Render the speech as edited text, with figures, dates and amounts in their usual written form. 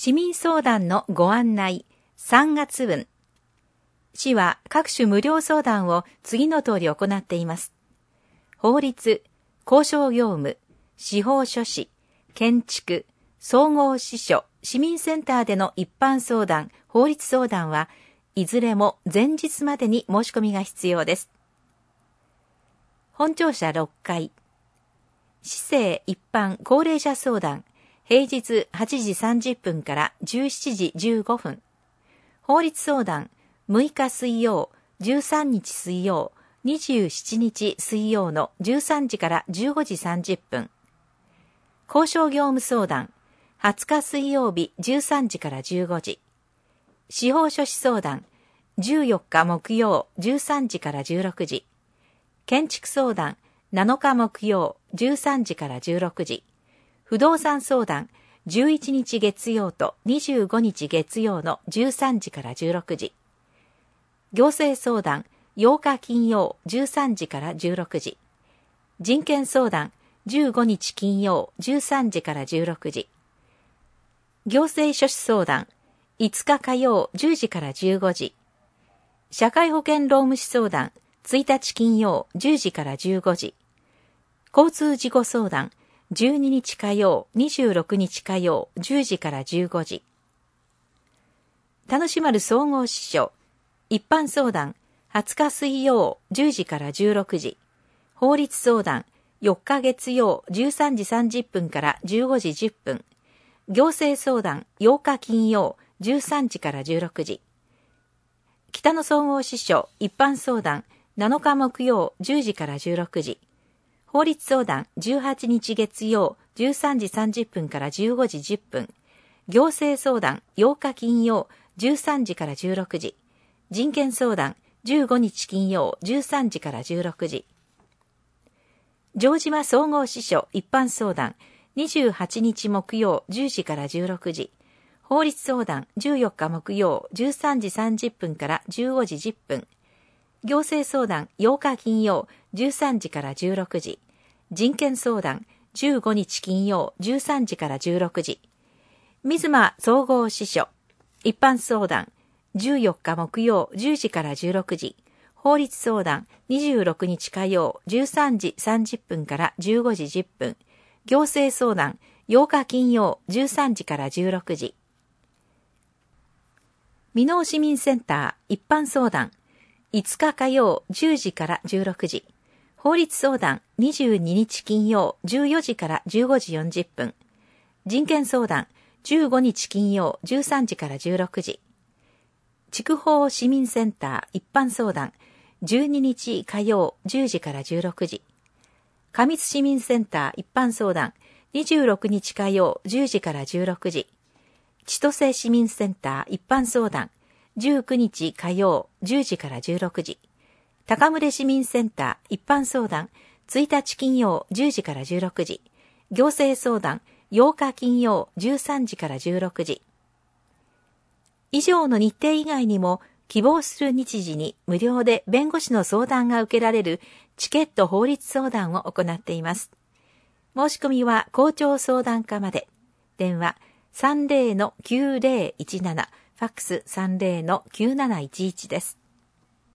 市民相談のご案内3月分。市は各種無料相談を次の通り行っています。法律、公証業務、司法書士、建築、総合支所、市民センターでの一般相談、法律相談はいずれも前日までに申し込みが必要です。本庁舎6階。市政一般高齢者相談、平日8時30分から17時15分。法律相談、6日水曜、13日水曜、27日水曜の13時から15時30分。公証業務相談、20日水曜日13時から15時。司法書士相談、14日木曜13時から16時。建築相談、7日木曜13時から16時。不動産相談、11日月曜と25日月曜の13時から16時。行政相談、8日金曜13時から16時。人権相談、15日金曜13時から16時。行政書士相談、5日火曜10時から15時。社会保険労務士相談、1日金曜10時から15時。交通事故相談、12日火曜、26日火曜、10時から15時。田主丸総合支所、一般相談、20日水曜、10時から16時。法律相談、4日月曜、13時30分から15時10分。行政相談、8日金曜、13時から16時。北野総合支所、一般相談、7日木曜、10時から16時。法律相談18日月曜13時30分から15時10分。行政相談8日金曜13時から16時。人権相談15日金曜13時から16時。城島総合支所一般相談28日木曜10時から16時。法律相談14日木曜13時30分から15時10分。行政相談8日金曜13時から16時。人権相談15日金曜13時から16時。水間総合支所一般相談14日木曜10時から16時。法律相談26日火曜13時30分から15時10分。行政相談8日金曜13時から16時。箕面市民センター一般相談5日火曜10時から16時。法律相談22日金曜14時から15時40分。人権相談15日金曜13時から16時。筑豊市民センター一般相談12日火曜10時から16時。上津市民センター一般相談26日火曜10時から16時。千歳市民センター一般相談19日火曜10時から16時。高牟市民センター一般相談1日金曜10時から16時。行政相談8日金曜13時から16時。以上の日程以外にも希望する日時に無料で弁護士の相談が受けられるチケット法律相談を行っています。申し込みは校長相談課まで。電話 30-9017、ファックス 30-9711 です。